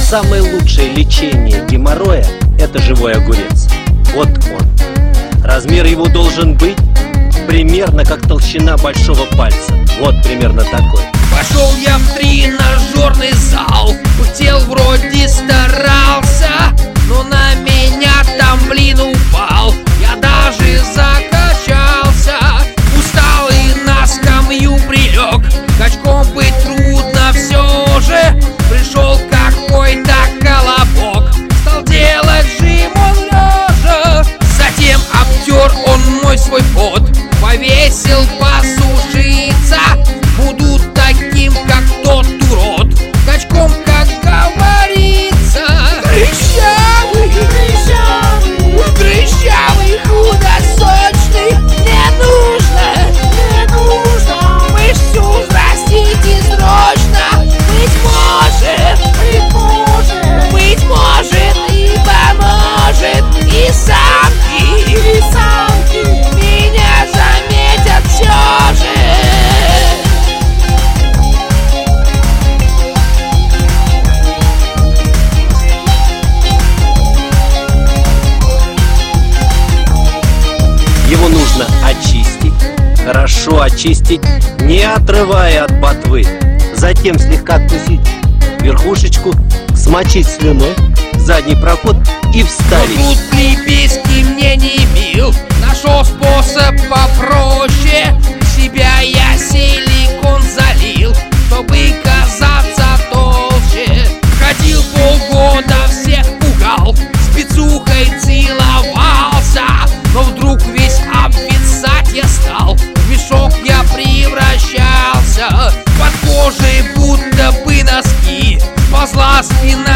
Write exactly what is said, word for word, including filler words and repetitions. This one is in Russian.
самое лучшее лечение геморроя – это живой огурец. Вот он. Размер его должен быть примерно как толщина большого пальца. Вот примерно такой. Пошел я в тренажерный зал, хотел, вроде старался, но на меня там, блин, упал. Я даже закачался, устал и на скамью прилег. Качком быть трудно все же, пришел какой-то колобок, стал делать жим он лежа. Затем обтер он мой свой пот, повесил посушиться. Буду таким, как тот урод, качком, как говорится. Дрыщавый, дрыщавый, дрыщавый, худосочный. Не нужно, не нужно мышцу взрастите срочно. Быть может, быть может, быть может и поможет. И самки, и самки меня заметят все же. Его нужно очистить, хорошо очистить, не отрывая от ботвы. Затем слегка откусить верхушечку, смочить слюной, задний проход и вставить. Но тут приписки мне не бил, нашел способ попроще. В себя я силикон залил, чтобы казаться толще. Ходил полгода, всех пугал, с бицухой целовался. Но вдруг весь обвисать я стал, в мешок я превращался. Под кожей будто бы носки, ползла спина.